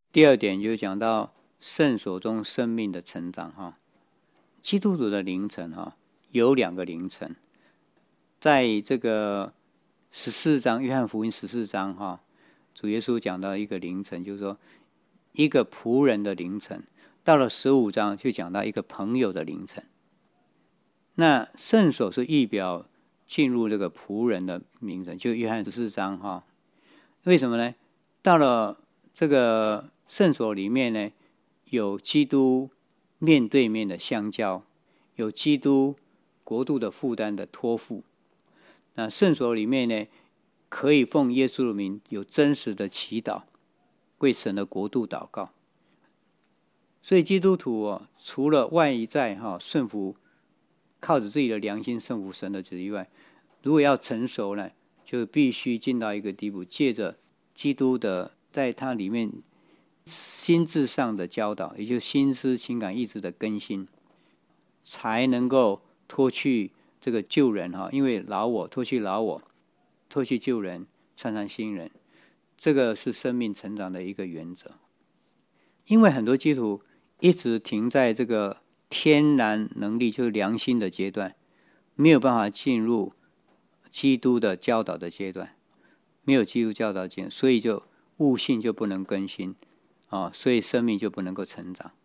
第二点就讲到圣所中生命的成长哈。基督徒的灵程哈有2个灵程，在这个14章约翰福音14章哈，主耶稣讲到一个灵程，就是说一个仆人的灵程。到了15章就讲到一个朋友的灵程。那圣所是预表进入这个仆人的灵程，就约翰14章哈。为什么呢？到了这个圣所里面呢，有基督面对面的相交，有基督国度的负担的托付。那圣所里面呢，可以奉耶稣的名有真实的祈祷，为神的国度祷告。所以基督徒除了外在顺服，靠着自己的良心顺服神的旨意以外，如果要成熟呢，就必须进到一个地步，借着基督的在他里面心智上的教导，也就是心思情感意志的更新，才能够脱去这个旧人因为老我，脱去老我，脱去旧人，穿上新人。这个是生命成长的一个原则。因为很多基督徒一直停在这个天然能力，就是良心的阶段，没有办法进入基督的教导的阶段，没有基督教导阶段，所以就悟性就不能更新所以生命就不能够成长。